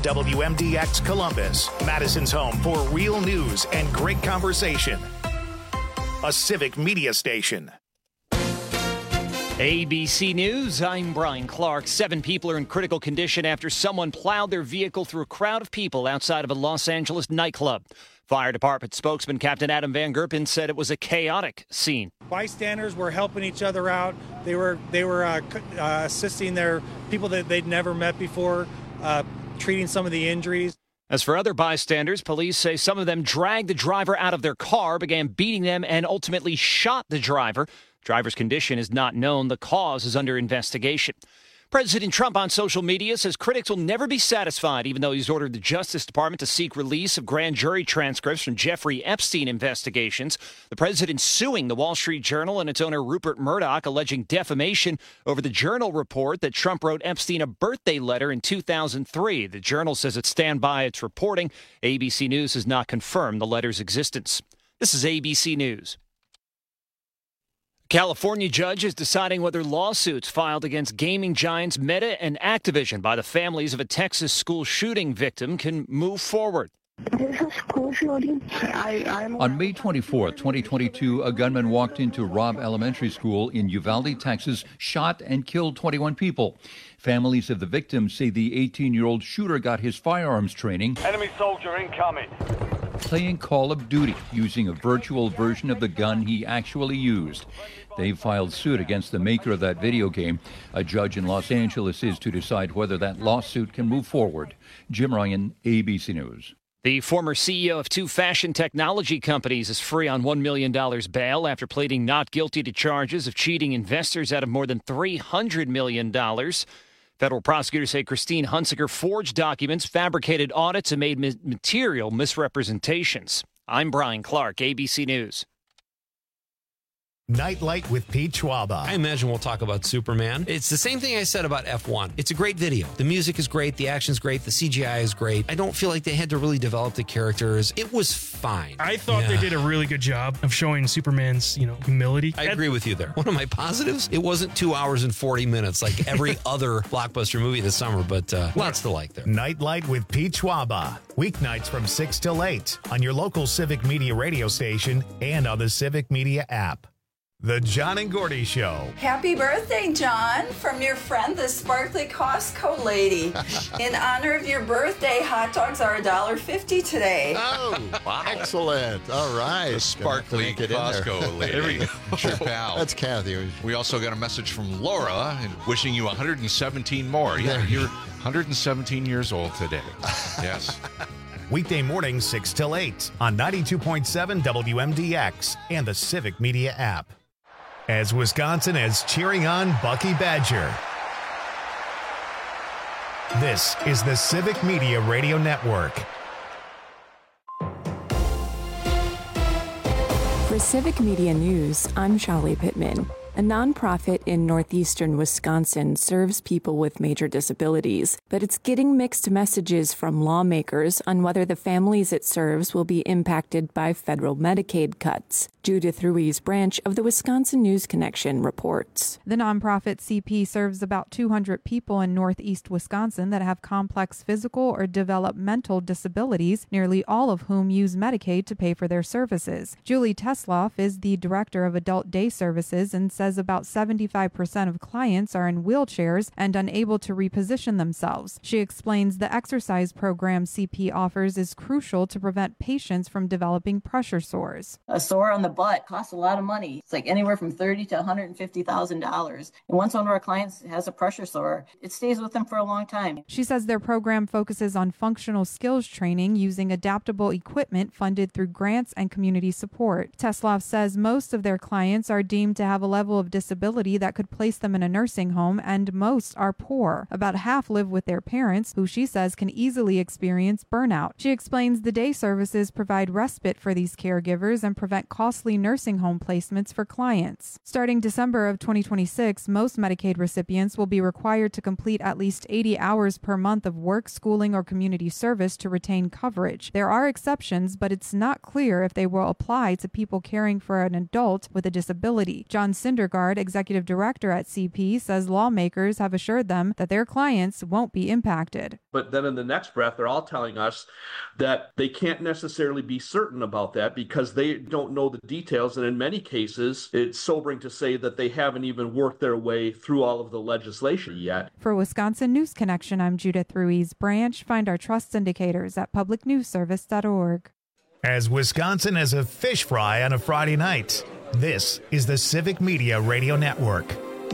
WMDX Columbus, Madison's home for real news and great conversation. A civic media station. ABC News, I'm Brian Clark. 7 people are in critical condition after someone plowed their vehicle through a crowd of people outside of a Los Angeles nightclub. Fire Department spokesman Captain Adam Van Gerpen said it was a chaotic scene. Bystanders were helping each other out. They were assisting their people that they'd never met before, treating some of the injuries. As for other bystanders, police say some of them dragged the driver out of their car, began beating them, and ultimately shot the driver. Driver's condition is not known. The cause is under investigation. President Trump on social media says critics will never be satisfied, even though he's ordered the Justice Department to seek release of grand jury transcripts from Jeffrey Epstein investigations. The president suing the Wall Street Journal and its owner Rupert Murdoch, alleging defamation over the Journal report that Trump wrote Epstein a birthday letter in 2003. The Journal says it stands by its reporting. ABC News has not confirmed the letter's existence. This is ABC News. California judge is deciding whether lawsuits filed against gaming giants Meta and Activision by the families of a Texas school shooting victim can move forward. This is school shooting. On May 24, 2022, a gunman walked into Robb Elementary School in Uvalde, Texas, shot and killed 21 people. Families of the victims say the 18-year-old shooter got his firearms training. Enemy soldier incoming. Playing Call of Duty using a virtual version of the gun he actually used. They filed suit against the maker of that video game. A judge in Los Angeles is to decide whether that lawsuit can move forward. Jim Ryan, ABC News. The former CEO of 2 fashion technology companies is free on $1 million bail after pleading not guilty to charges of cheating investors out of more than $300 million. Federal prosecutors say Christine Hunsaker forged documents, fabricated audits, and made material misrepresentations. I'm Brian Clark, ABC News. Nightlight with Pete Schwaba. I imagine we'll talk about Superman. It's the same thing I said about F1. It's a great video. The music is great. The action's great. The CGI is great. I don't feel like they had to really develop the characters. It was fine. I thought they did a really good job of showing Superman's, humility. I agree with you there. One of my positives, it wasn't 2 hours and 40 minutes like every other blockbuster movie this summer, but lots to like there. Nightlight with Pete Schwaba. Weeknights from 6 till 8 on your local Civic Media radio station and on the Civic Media app. The John and Gordy Show. Happy birthday, John, from your friend, the sparkly Costco lady. In honor of your birthday, hot dogs are $1.50 today. Oh, wow. Excellent. All right. The sparkly Costco lady. There we go. It's your pal. That's Kathy. We also got a message from Laura wishing you 117 more. Yeah, you're 117 years old today. Yes. Weekday mornings 6 till 8 on 92.7 WMDX and the Civic Media app. As Wisconsin is cheering on Bucky Badger. This is the Civic Media Radio Network. For Civic Media News, I'm Shali Pittman. A nonprofit in northeastern Wisconsin serves people with major disabilities, but it's getting mixed messages from lawmakers on whether the families it serves will be impacted by federal Medicaid cuts. Judith Ruiz Branch of the Wisconsin News Connection reports. The nonprofit CP serves about 200 people in northeast Wisconsin that have complex physical or developmental disabilities, nearly all of whom use Medicaid to pay for their services. Julie Tesloff is the director of adult day services and says about 75% of clients are in wheelchairs and unable to reposition themselves. She explains the exercise program CP offers is crucial to prevent patients from developing pressure sores. A sore on the butt costs a lot of money. It's like anywhere from $30,000 to $150,000. And once one of our clients has a pressure sore, it stays with them for a long time. She says their program focuses on functional skills training using adaptable equipment funded through grants and community support. Tesloff says most of their clients are deemed to have a level of disability that could place them in a nursing home, and most are poor. About half live with their parents, who she says can easily experience burnout. She explains the day services provide respite for these caregivers and prevent costly nursing home placements for clients. Starting December of 2026, most Medicaid recipients will be required to complete at least 80 hours per month of work, schooling, or community service to retain coverage. There are exceptions, but it's not clear if they will apply to people caring for an adult with a disability. John Cinder Sundergaard, executive director at CP, says lawmakers have assured them that their clients won't be impacted. But then in the next breath, they're all telling us that they can't necessarily be certain about that because they don't know the details. And in many cases, it's sobering to say that they haven't even worked their way through all of the legislation yet. For Wisconsin News Connection, I'm Judith Ruiz Branch. Find our trust indicators at publicnewsservice.org. As Wisconsin has a fish fry on a Friday night, this is the Civic Media Radio Network.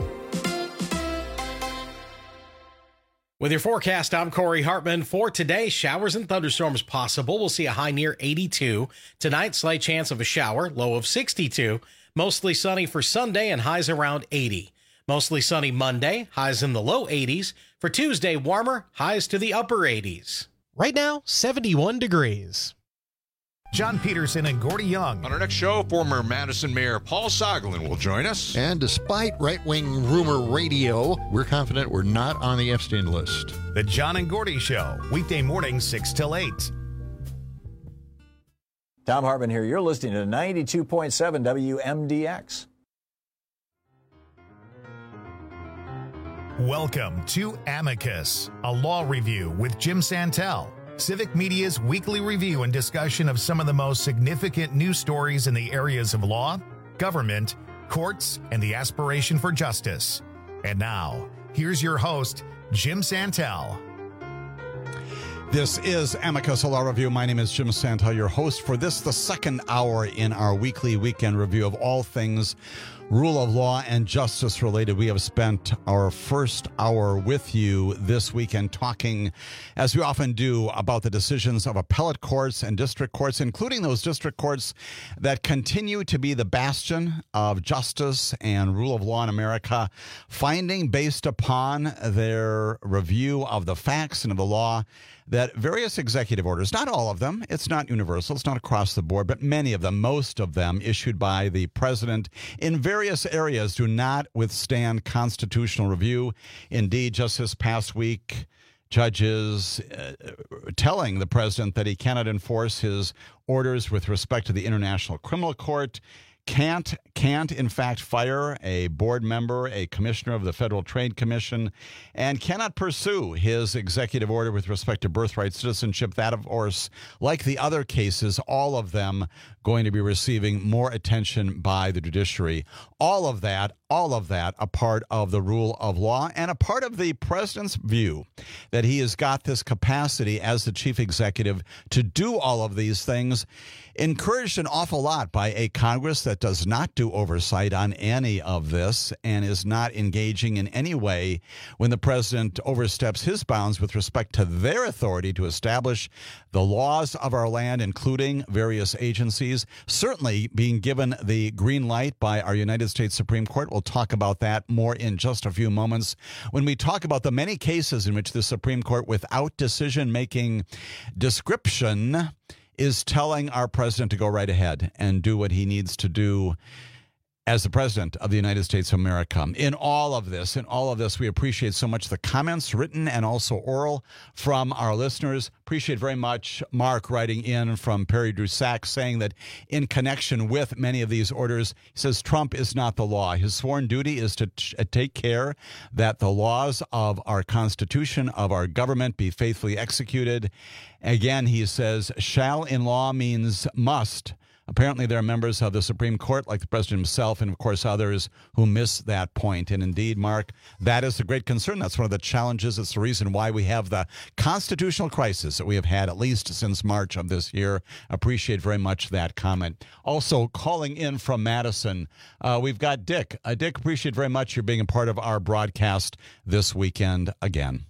With your forecast, I'm Corey Hartman. For today, showers and thunderstorms possible. We'll see a high near 82. Tonight, slight chance of a shower, low of 62. Mostly sunny for Sunday and highs around 80. Mostly sunny Monday, highs in the low 80s. For Tuesday, warmer, highs to the upper 80s. Right now, 71 degrees. John Peterson and Gordy Young. On our next show, former Madison Mayor Paul Soglin will join us. And despite right-wing rumor radio, we're confident we're not on the Epstein list. The John and Gordy Show, weekday mornings 6 till 8. Tom Hartman here. You're listening to 92.7 WMDX. Welcome to Amicus, a law review with Jim Santel. Civic Media's weekly review and discussion of some of the most significant news stories in the areas of law, government, courts, and the aspiration for justice. And now, here's your host, Jim Santel. This is Amicus, a law review. My name is Jim Santel, your host for this, the second hour in our weekly weekend review of all things rule of law and justice related. We have spent our first hour with you this weekend talking, as we often do, about the decisions of appellate courts and district courts, including those district courts that continue to be the bastion of justice and rule of law in America, finding based upon their review of the facts and of the law that various executive orders, not all of them, it's not universal, it's not across the board, but many of them, most of them issued by the president in various areas do not withstand constitutional review. Indeed, just this past week, judges telling the president that he cannot enforce his orders with respect to the International Criminal Court, can't in fact fire a board member, a commissioner of the Federal Trade Commission, and cannot pursue his executive order with respect to birthright citizenship. That, of course, like the other cases, all of them going to be receiving more attention by the judiciary. All of that, a part of the rule of law and a part of the president's view that he has got this capacity as the chief executive to do all of these things, encouraged an awful lot by a Congress that does not do oversight on any of this and is not engaging in any way when the president oversteps his bounds with respect to their authority to establish the laws of our land, including various agencies, certainly being given the green light by our United States Supreme Court. We'll talk about that more in just a few moments when we talk about the many cases in which the Supreme Court, without decision-making description, is telling our president to go right ahead and do what he needs to do as the president of the United States of America. In all of this, we appreciate so much the comments, written and also oral, from our listeners. Appreciate very much Mark writing in from Perry Drusack saying that in connection with many of these orders, he says Trump is not the law. His sworn duty is to take care that the laws of our Constitution, of our government, be faithfully executed. Again, he says, shall in law means must. Apparently, there are members of the Supreme Court, like the president himself, and of course others, who miss that point. And indeed, Mark, that is the great concern. That's one of the challenges. It's the reason why we have the constitutional crisis that we have had at least since March of this year. Appreciate very much that comment. Also, calling in from Madison, we've got Dick. Dick, appreciate very much you being a part of our broadcast this weekend again.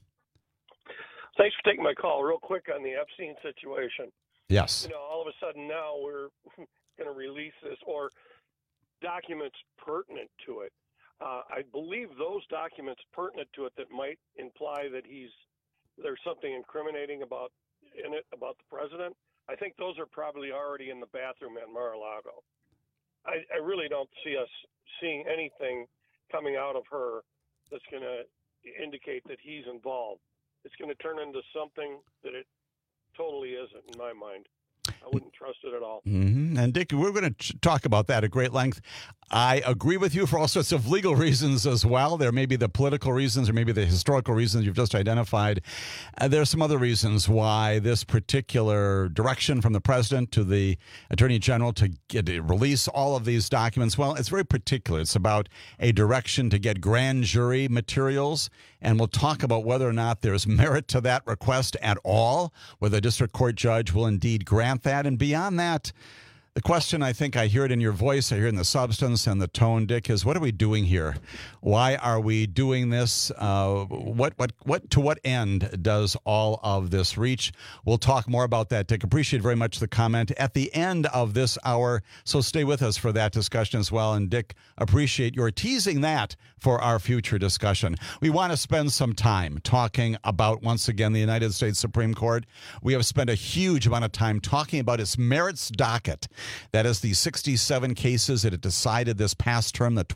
Thanks for taking my call. Real quick on the Epstein situation. Yes. All of a sudden now we're going to release this or documents pertinent to it. I believe those documents pertinent to it that might imply that there's something incriminating about the president. I think those are probably already in the bathroom at Mar-a-Lago. I really don't see us seeing anything coming out of her that's going to indicate that he's involved. It's going to turn into something that it totally isn't, in my mind. I wouldn't trust it at all. Mm-hmm. And Dick, we're going to talk about that at great length. I agree with you for all sorts of legal reasons as well. There may be the political reasons or maybe the historical reasons you've just identified. There are some other reasons why this particular direction from the president to the attorney general to release all of these documents, well, it's very particular. It's about a direction to get grand jury materials, and we'll talk about whether or not there's merit to that request at all, whether the district court judge will indeed grant that. And beyond that, the question, I think I hear it in your voice, I hear it in the substance and the tone, Dick, is what are we doing here? Why are we doing this? What to what end does all of this reach? We'll talk more about that, Dick. Appreciate very much the comment at the end of this hour, so stay with us for that discussion as well. And Dick, appreciate your teasing that for our future discussion. We want to spend some time talking about, once again, the United States Supreme Court. We have spent a huge amount of time talking about its merits docket. That is the 67 cases that it decided this past term, the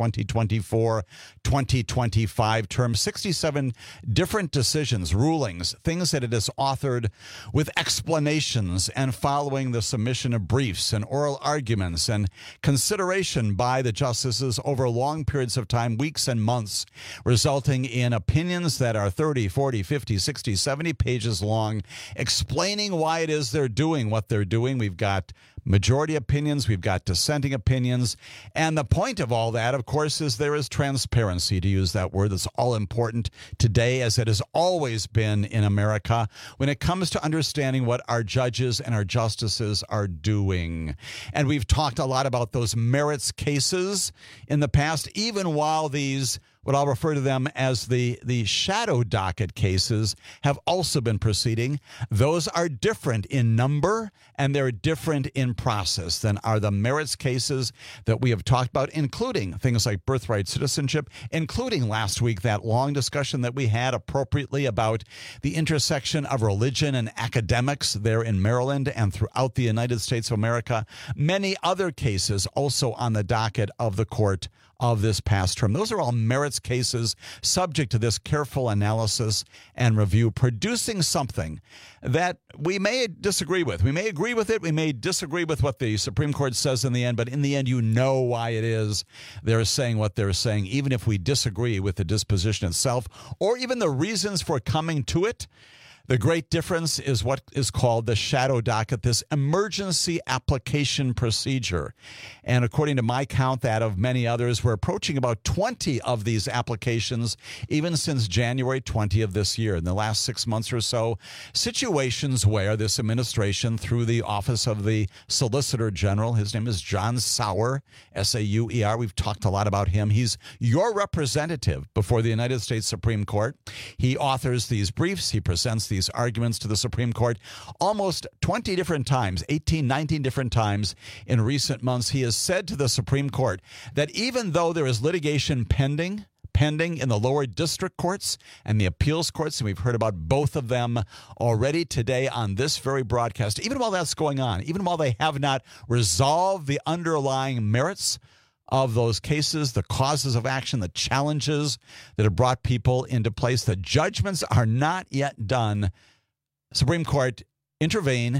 2024-2025 term. 67 different decisions, rulings, things that it has authored with explanations and following the submission of briefs and oral arguments and consideration by the justices over long periods of time, weeks and months, resulting in opinions that are 30, 40, 50, 60, 70 pages long, explaining why it is they're doing what they're doing. We've got majority opinions, we've got dissenting opinions, and the point of all that, of course, is there is transparency, to use that word that's all important today, as it has always been in America, when it comes to understanding what our judges and our justices are doing. And we've talked a lot about those merits cases in the past, even while these, what I'll refer to them as the shadow docket cases, have also been proceeding. Those are different in number and they're different in process than are the merits cases that we have talked about, including things like birthright citizenship, including last week that long discussion that we had appropriately about the intersection of religion and academics there in Maryland and throughout the United States of America. Many other cases also on the docket of the court of this past term. Those are all merits cases subject to this careful analysis and review, producing something that we may disagree with. We may agree with it. We may disagree with what the Supreme Court says in the end, but in the end, you know why it is they're saying what they're saying, even if we disagree with the disposition itself or even the reasons for coming to it. The great difference is what is called the shadow docket, this emergency application procedure. And according to my count, that of many others, we're approaching about 20 of these applications, even since January 20 of this year. In the last 6 months or so, situations where this administration, through the Office of the Solicitor General, his name is John Sauer, S-A-U-E-R. We've talked a lot about him. He's your representative before the United States Supreme Court. He authors these briefs. He presents these arguments to the Supreme Court almost 20 different times, 18, 19 different times in recent months. He has said to the Supreme Court that even though there is litigation pending in the lower district courts and the appeals courts, and we've heard about both of them already today on this very broadcast, even while that's going on, even while they have not resolved the underlying merits of those cases, the causes of action, the challenges that have brought people into place, the judgments are not yet done. Supreme Court intervene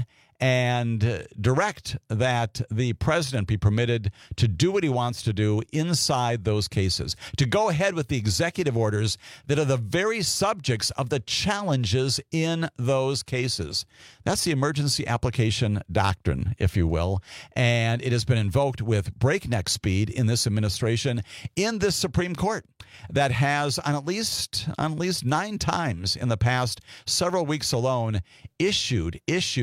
and direct that the president be permitted to do what he wants to do inside those cases, to go ahead with the executive orders that are the very subjects of the challenges in those cases. That's the emergency application doctrine, if you will, and it has been invoked with breakneck speed in this administration, in this Supreme Court, that has on at least 9 times in the past several weeks alone issued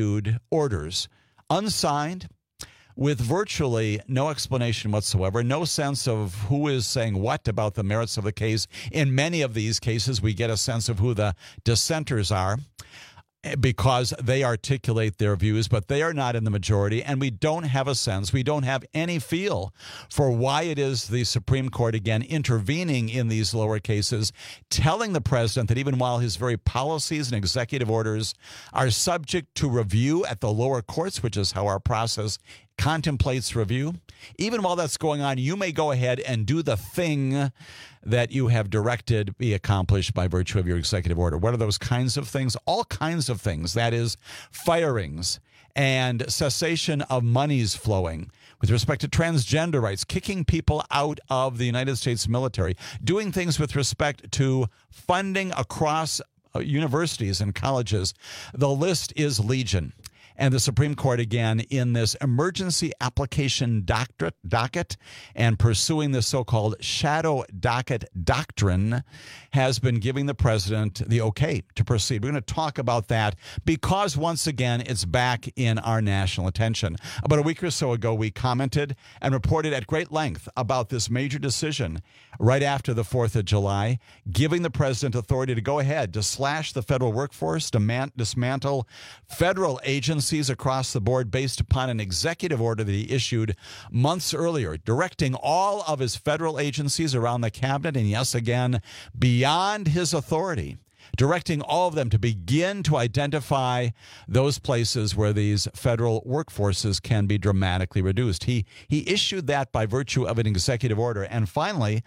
orders unsigned, with virtually no explanation whatsoever, no sense of who is saying what about the merits of the case. In many of these cases, we get a sense of who the dissenters are, because they articulate their views, but they are not in the majority, and we don't have a sense, we don't have any feel for why it is the Supreme Court, again, intervening in these lower cases, telling the president that even while his very policies and executive orders are subject to review at the lower courts, which is how our process contemplates review, even while that's going on, you may go ahead and do the thing that you have directed be accomplished by virtue of your executive order. What are those kinds of things? All kinds of things. That is, firings and cessation of monies flowing. with respect to transgender rights, kicking people out of the United States military, doing things with respect to funding across universities and colleges. The list is legion. And the Supreme Court, again, in this emergency application docket and pursuing the so-called shadow docket doctrine, has been giving the president the okay to proceed. We're going to talk about that because, once again, it's back in our national attention. About a week or so ago, we commented and reported at great length about this major decision right after the 4th of July, giving the president authority to go ahead to slash the federal workforce, dismantle federal agencies across the board based upon an executive order that he issued months earlier, directing all of his federal agencies around the cabinet, and yes, again, beyond his authority, directing all of them to begin to identify those places where these federal workforces can be dramatically reduced. He issued that by virtue of an executive order. And finally,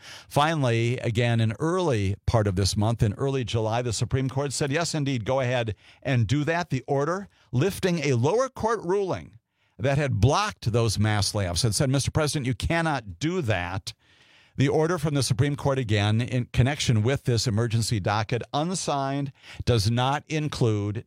again, in early part of this month, in early July, the Supreme Court said, yes, indeed, go ahead and do that. The order lifting a lower court ruling that had blocked those mass layoffs had said, Mr. President, you cannot do that. The order from the Supreme Court, again, in connection with this emergency docket, unsigned, does not include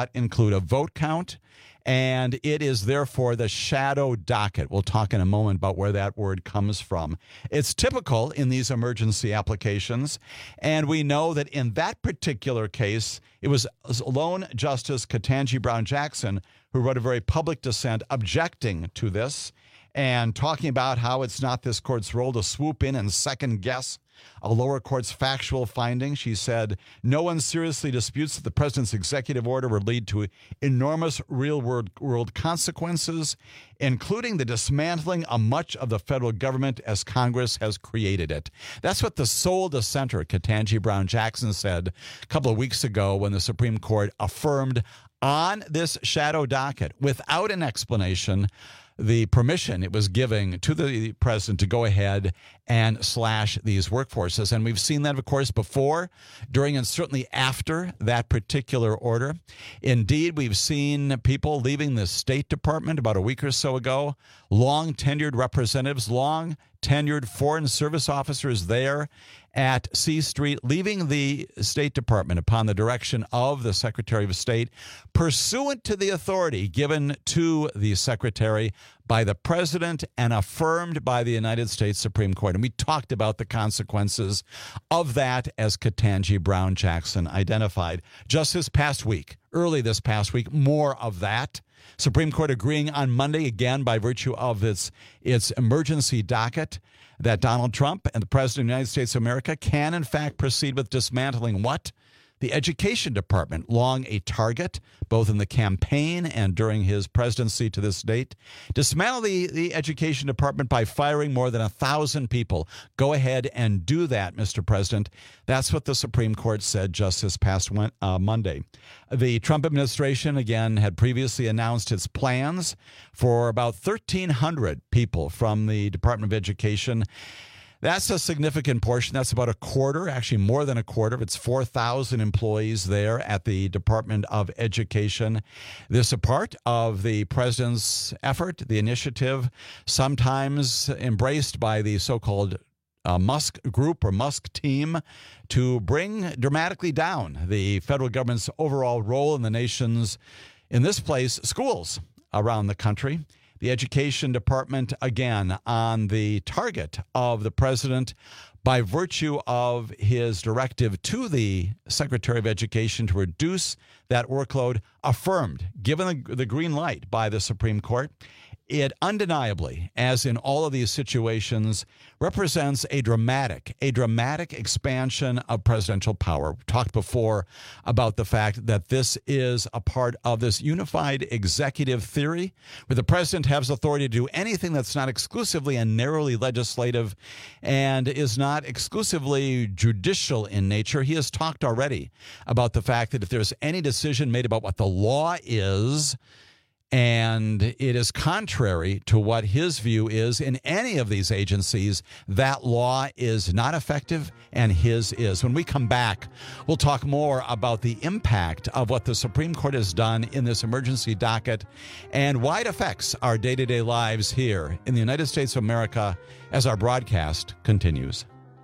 a vote count, and it is therefore the shadow docket. We'll talk in a moment about where that word comes from. It's typical in these emergency applications, and we know that in that particular case, it was lone Justice Ketanji Brown Jackson who wrote a very public dissent objecting to this, and talking about how it's not this court's role to swoop in and second-guess a lower court's factual finding. She said, no one seriously disputes that the president's executive order would lead to enormous real-world consequences, including the dismantling of much of the federal government as Congress has created it. That's what the sole dissenter, Ketanji Brown Jackson, said a couple of weeks ago when the Supreme Court affirmed on this shadow docket, without an explanation, the permission it was giving to the president to go ahead and slash these workforces. And we've seen that, of course, before, during, and certainly after that particular order. Indeed, we've seen people leaving the State Department about a week or so ago, long-tenured representatives, long-tenured Foreign Service officers there at C Street, leaving the State Department upon the direction of the Secretary of State, pursuant to the authority given to the Secretary by the President and affirmed by the United States Supreme Court. And we talked about the consequences of that, as Ketanji Brown Jackson identified. Just this past week, early this past week, more of that. Supreme Court agreeing on Monday, again, by virtue of its emergency docket, that Donald Trump and the President of the United States of America can, in fact, proceed with dismantling what? The Education Department, long a target, both in the campaign and during his presidency to this date. Dismantle the Education Department by firing more than 1,000 people. Go ahead and do that, Mr. President. That's what the Supreme Court said just this past Monday. The Trump administration, again, had previously announced its plans for about 1,300 people from the Department of Education. That's a significant portion. That's about a quarter, actually more than a quarter. It's 4,000 employees there at the Department of Education. This is a part of the president's effort, the initiative, sometimes embraced by the so-called Musk group or Musk team, to bring dramatically down the federal government's overall role in the nation's, in this place, schools around the country. The Education Department, again, on the target of the president by virtue of his directive to the Secretary of Education to reduce that workload, affirmed, given the green light by the Supreme Court. It undeniably, as in all of these situations, represents a dramatic expansion of presidential power. We've talked before about the fact that this is a part of this unified executive theory, where the president has authority to do anything that's not exclusively and narrowly legislative and is not exclusively judicial in nature. He has talked already about the fact that if there's any decision made about what the law is, And it is contrary to what his view is in any of these agencies. That law is not effective, and his is. When we come back, we'll talk more about the impact of what the Supreme Court has done in this emergency docket and why it affects our day-to-day lives here in the United States of America as our broadcast continues.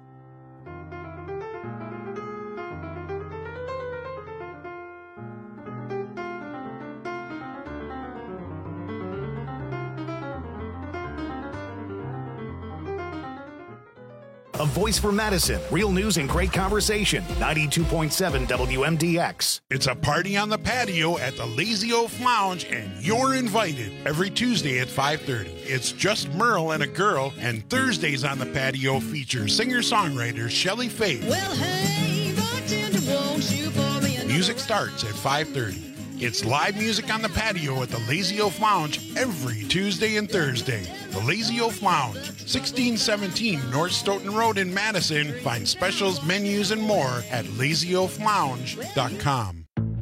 A voice for Madison. Real news and great conversation. 92.7 WMDX. It's a party on the patio at the Lazy Oaf Lounge, and you're invited every Tuesday at 5:30. It's just Merle and a girl, and Thursdays on the patio feature singer-songwriter Shelley Faith. Well, hey, bartender, won't you pour me another? Music starts at 5:30. It's live music on the patio at the Lazy Oaf Lounge every Tuesday and Thursday. The Lazy Oaf Lounge, 1617 North Stoughton Road in Madison. Find specials, menus, and more at lazyoaflounge.com.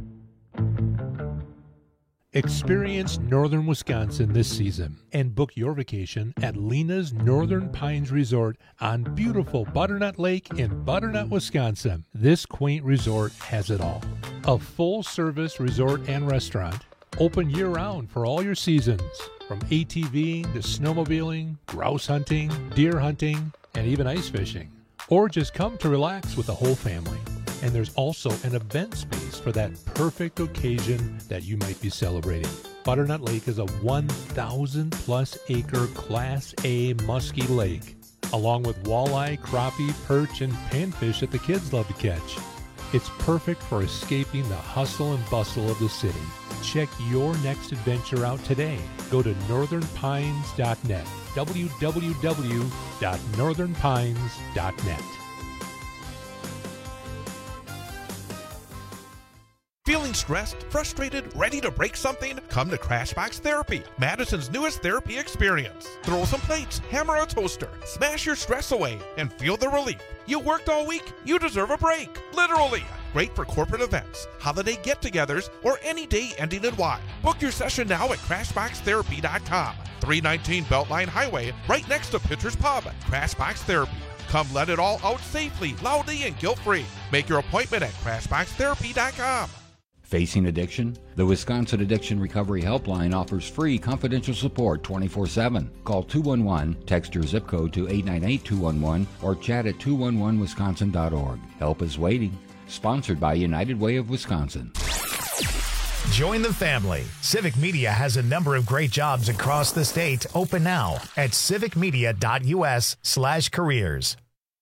Experience northern Wisconsin this season and book your vacation at Lena's Northern Pines Resort on beautiful Butternut Lake in Butternut, Wisconsin. This quaint resort has it all. A full-service resort and restaurant, open year-round for all your seasons, from ATVing to snowmobiling, grouse hunting, deer hunting, and even ice fishing. Or just come to relax with the whole family. And there's also an event space for that perfect occasion that you might be celebrating. Butternut Lake is a 1,000-plus acre Class A musky lake, along with walleye, crappie, perch, and panfish that the kids love to catch. It's perfect for escaping the hustle and bustle of the city. Check your next adventure out today. Go to northernpines.net, www.northernpines.net. Feeling stressed, frustrated, ready to break something? Come to Crashbox Therapy, Madison's newest therapy experience. Throw some plates, hammer a toaster, smash your stress away, and feel the relief. You worked all week, you deserve a break. Literally. Great for corporate events, holiday get-togethers, or any day ending in Y. Book your session now at CrashboxTherapy.com. 319 Beltline Highway, right next to Pitcher's Pub. Crashbox Therapy. Come let it all out safely, loudly, and guilt-free. Make your appointment at CrashboxTherapy.com. Facing addiction? The Wisconsin Addiction Recovery Helpline offers free confidential support 24/7. Call 211, text your zip code to 898-211, or chat at 211wisconsin.org. Help is waiting. Sponsored by United Way of Wisconsin. Join the family. Civic Media has a number of great jobs across the state open now at civicmedia.us/careers.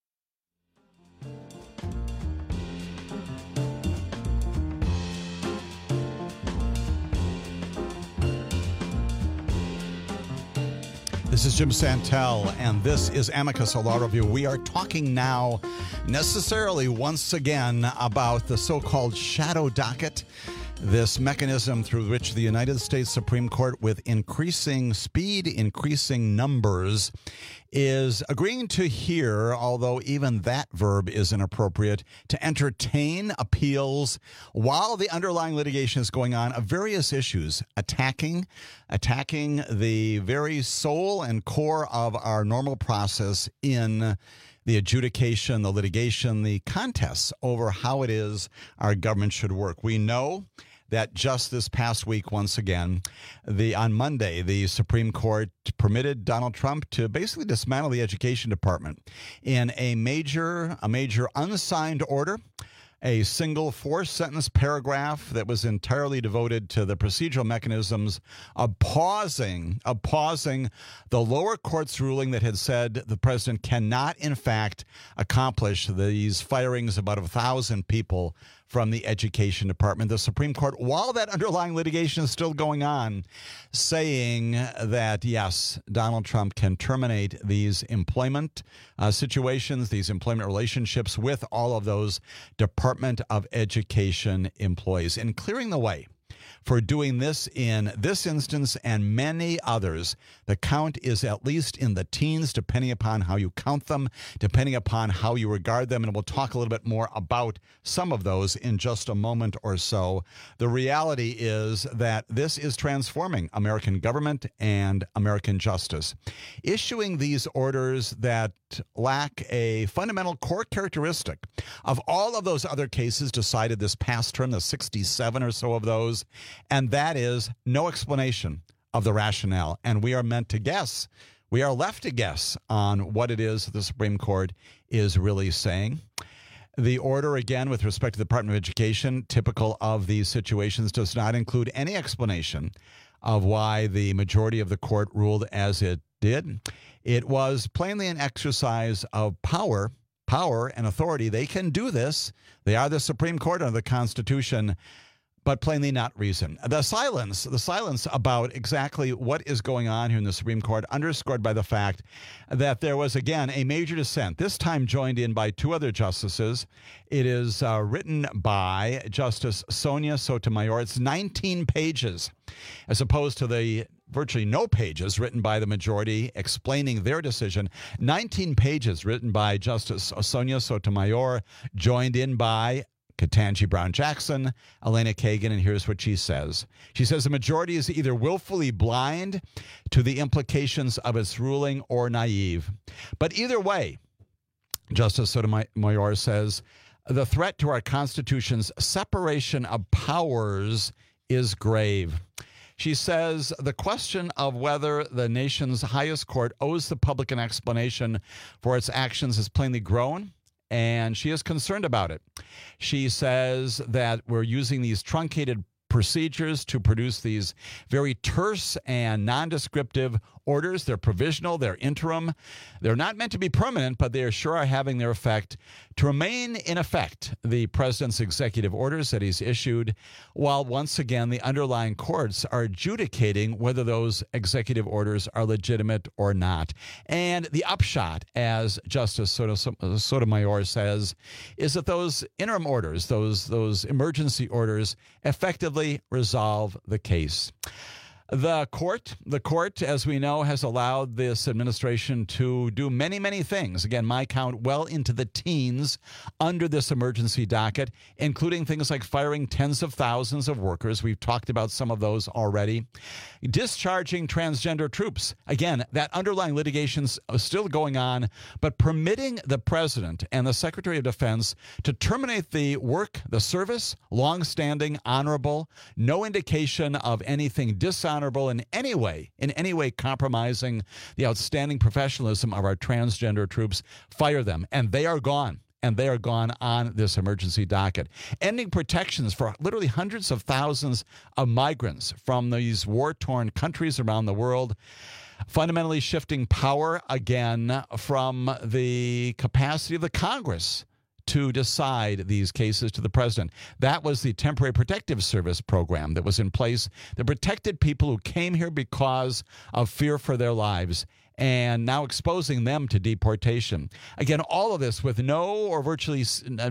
This is Jim Santel, and this is Amicus Law Review. We are talking now necessarily once again about the so-called shadow docket, this mechanism through which the United States Supreme Court, with increasing speed, increasing numbers, is agreeing to hear, although even that verb is inappropriate, to entertain appeals while the underlying litigation is going on of various issues, attacking the very soul and core of our normal process in the adjudication, the litigation, the contests over how it is our government should work. We know that just this past week, once again, on Monday, the Supreme Court permitted Donald Trump to basically dismantle the Education Department in a major unsigned order, a single 4-sentence paragraph that was entirely devoted to the procedural mechanisms of pausing the lower court's ruling that had said the president cannot, in fact, accomplish these firings of about 1,000 people from the Education Department. The Supreme Court, while that underlying litigation is still going on, saying that, yes, Donald Trump can terminate these employment situations, these employment relationships with all of those Department of Education employees, and clearing the way for doing this in this instance and many others. The count is at least in the teens, depending upon how you count them, depending upon how you regard them. And we'll talk a little bit more about some of those in just a moment or so. The reality is that this is transforming American government and American justice. Issuing these orders that lack a fundamental core characteristic of all of those other cases decided this past term, the 67 or so of those, and that is no explanation of the rationale. And we are meant to guess. We are left to guess on what it is the Supreme Court is really saying. The order, again, with respect to the Department of Education, typical of these situations, does not include any explanation of why the majority of the court ruled as it did. It was plainly an exercise of power and authority. They can do this. They are the Supreme Court under the Constitution, but plainly not reason. The silence about exactly what is going on here in the Supreme Court, underscored by the fact that there was, again, a major dissent, this time joined in by two other justices. It is written by Justice Sonia Sotomayor. It's 19 pages, as opposed to the virtually no pages written by the majority explaining their decision. 19 pages written by Justice Sonia Sotomayor, joined in by Ketanji Brown Jackson, Elena Kagan, and here's what she says. She says the majority is either willfully blind to the implications of its ruling or naive. But either way, Justice Sotomayor says, the threat to our Constitution's separation of powers is grave. She says the question of whether the nation's highest court owes the public an explanation for its actions has plainly grown, and she is concerned about it. She says that we're using these truncated procedures to produce these very terse and nondescriptive orders. They're provisional, they're interim. They're not meant to be permanent, but they sure are having their effect to remain in effect the president's executive orders that he's issued, while once again the underlying courts are adjudicating whether those executive orders are legitimate or not. And the upshot, as Justice Sotomayor says, is that those interim orders, those emergency orders, effectively resolve the case. The court, as we know, has allowed this administration to do many, many things. Again, my count well into the teens under this emergency docket, including things like firing tens of thousands of workers. We've talked about some of those already. Discharging transgender troops. Again, that underlying litigation's still going on, but permitting the president and the Secretary of Defense to terminate the work, the service, longstanding, honorable, no indication of anything dishonorable in any way compromising the outstanding professionalism of our transgender troops. Fire them, and they are gone. And they are gone on this emergency docket. Ending protections for literally hundreds of thousands of migrants from these war-torn countries around the world. Fundamentally shifting power again from the capacity of the Congress to decide these cases to the president. That was the Temporary Protective Service program that was in place that protected people who came here because of fear for their lives, and now exposing them to deportation. Again, all of this with no or virtually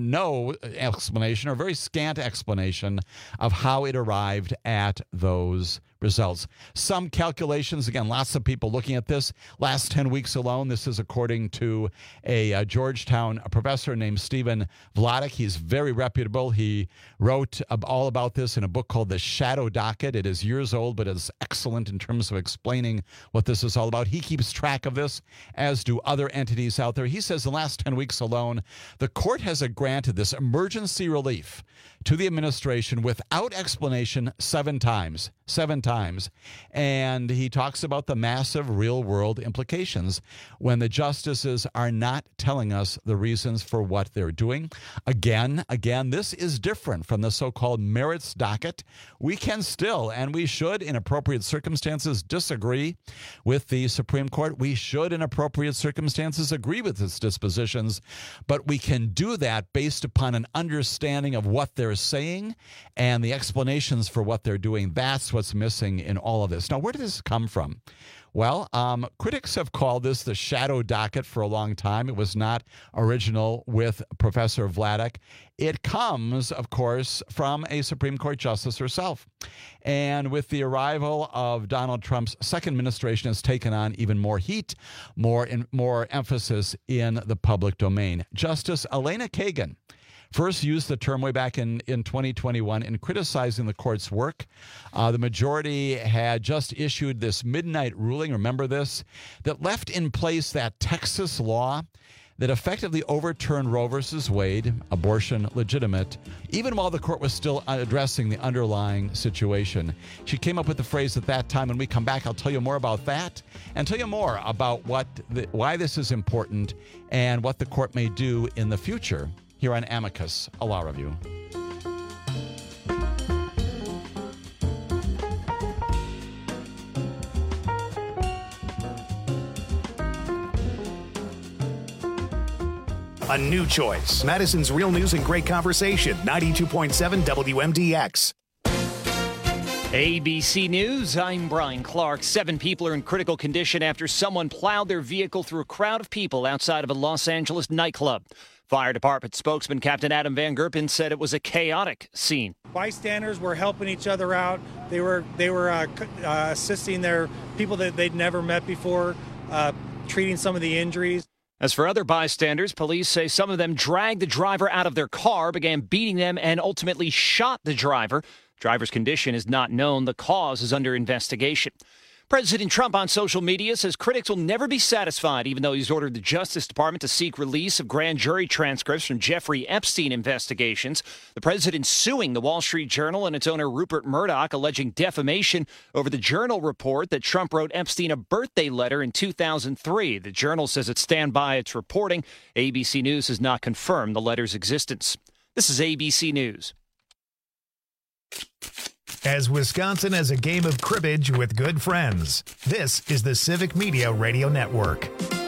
no explanation, or very scant explanation of how it arrived at those results. Some calculations, again, lots of people looking at this. Last 10 weeks alone, this is according to a Georgetown professor named Stephen Vladeck. He's very reputable. He wrote all about this in a book called The Shadow Docket. It is years old, but it's excellent in terms of explaining what this is all about. He keeps track of this, as do other entities out there. He says the last 10 weeks alone, the court has granted this emergency relief to the administration without explanation 7 times. 7 times. And he talks about the massive real-world implications when the justices are not telling us the reasons for what they're doing. Again, this is different from the so-called merits docket. We can still, and we should, in appropriate circumstances, disagree with the Supreme Court. We should, in appropriate circumstances, agree with its dispositions, but we can do that based upon an understanding of what they're saying and the explanations for what they're doing. That's what's missing missing in all of this. Now, where did this come from? Well, critics have called this the shadow docket for a long time. It was not original with Professor Vladeck. It comes, of course, from a Supreme Court justice herself. And with the arrival of Donald Trump's second administration has taken on even more heat, more emphasis in the public domain. Justice Elena Kagan first used the term way back in 2021 in criticizing the court's work. The majority had just issued this midnight ruling, remember this, that left in place that Texas law that effectively overturned Roe versus Wade, abortion legitimate, even while the court was still addressing the underlying situation. She came up with the phrase at that time. When we come back, I'll tell you more about that and tell you more about why this is important and what the court may do in the future. Here on Amicus, a law review. A new choice. Madison's Real News and Great Conversation, 92.7 WMDX. ABC News, I'm Brian Clark. 7 people are in critical condition after someone plowed their vehicle through a crowd of people outside of a Los Angeles nightclub. Fire Department spokesman Captain Adam Van Gerpen said it was a chaotic scene. Bystanders were helping each other out. They were assisting their people that they'd never met before, treating some of the injuries. As for other bystanders, police say some of them dragged the driver out of their car, began beating them, and ultimately shot the driver. Driver's condition is not known. The cause is under investigation. President Trump on social media says critics will never be satisfied, even though he's ordered the Justice Department to seek release of grand jury transcripts from Jeffrey Epstein investigations. The president suing the Wall Street Journal and its owner Rupert Murdoch, alleging defamation over the Journal report that Trump wrote Epstein a birthday letter in 2003. The Journal says it stand by its reporting. ABC News has not confirmed the letter's existence. This is ABC News. As Wisconsin has a game of cribbage with good friends, this is the Civic Media Radio Network.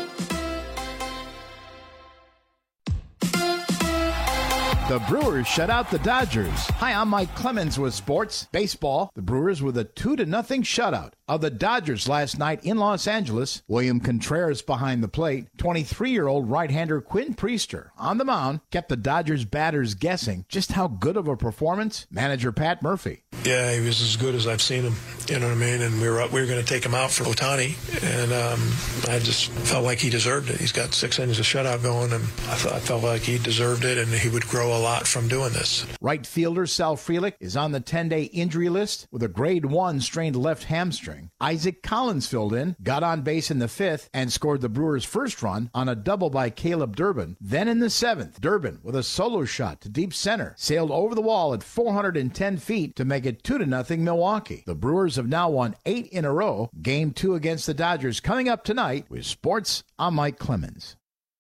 The Brewers shut out the Dodgers. Hi, I'm Mike Clemens with sports. Baseball, the Brewers with a 2-0 shutout of the Dodgers last night in Los Angeles. William Contreras behind the plate. 23-year-old right-hander Quinn Priester on the mound kept the Dodgers batters guessing just how good of a performance. Manager Pat Murphy. Yeah, he was as good as I've seen him. You know what I mean? And we were going to take him out for Ohtani, and I just felt like he deserved it. He's got 6 innings of shutout going, and I felt like he deserved it, and he would grow a lot from doing this. Right fielder Sal Frelick is on the 10-day injury list with a grade 1 strained left hamstring. Isaac Collins filled in, got on base in the 5th, and scored the Brewers' first run on a double by Caleb Durbin. Then in the 7th, Durbin, with a solo shot to deep center, sailed over the wall at 410 feet to make it 2-0 Milwaukee. The Brewers have now won 8 in a row. Game 2 against the Dodgers coming up tonight. With sports, I'm Mike Clemens.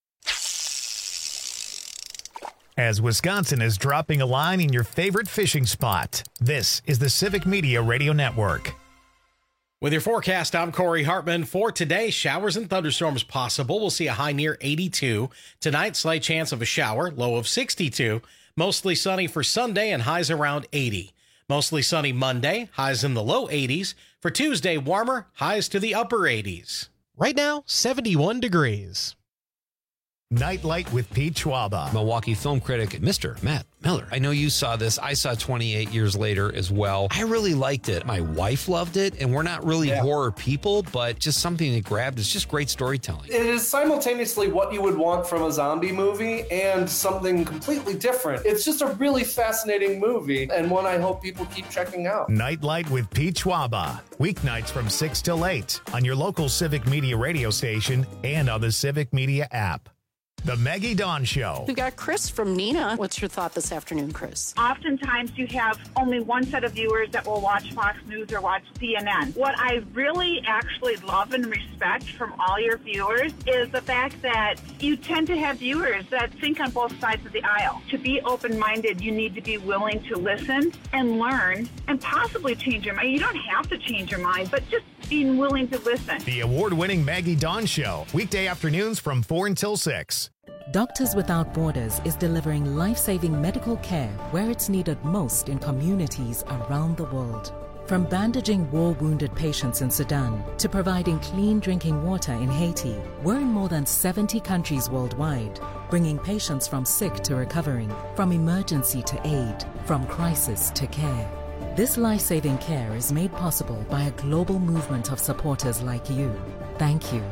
As Wisconsin is dropping a line in your favorite fishing spot, this is the Civic Media Radio Network. With your forecast, I'm Corey Hartman. For today, showers and thunderstorms possible. We'll see a high near 82. Tonight, slight chance of a shower, low of 62. Mostly sunny for Sunday and highs around 80. Mostly sunny Monday, highs in the low 80s. For Tuesday, warmer, highs to the upper 80s. Right now, 71 degrees. Nightlight with Pete Schwaba. Milwaukee film critic, Mr. Matt Miller. I know you saw this. I saw 28 years later as well. I really liked it. My wife loved it, and we're not really horror people, but just something that grabbed. It's just great storytelling. It is simultaneously what you would want from a zombie movie and something completely different. It's just a really fascinating movie, and one I hope people keep checking out. Nightlight with Pete Schwaba. Weeknights from 6 till 8 on your local Civic Media radio station and on the Civic Media app. The Maggie Dawn Show. We've got Chris from Neenah. What's your thought this afternoon, Chris? Oftentimes you have only one set of viewers that will watch Fox News or watch CNN. What I really actually love and respect from all your viewers is the fact that you tend to have viewers that think on both sides of the aisle. To be open-minded, you need to be willing to listen and learn and possibly change your mind. You don't have to change your mind, but just being willing to listen. The award-winning Maggie Dawn Show. Weekday afternoons from 4 until 6. Doctors Without Borders is delivering life-saving medical care where it's needed most in communities around the world. From bandaging war-wounded patients in Sudan to providing clean drinking water in Haiti, we're in more than 70 countries worldwide, bringing patients from sick to recovering, from emergency to aid, from crisis to care. This life-saving care is made possible by a global movement of supporters like you. Thank you.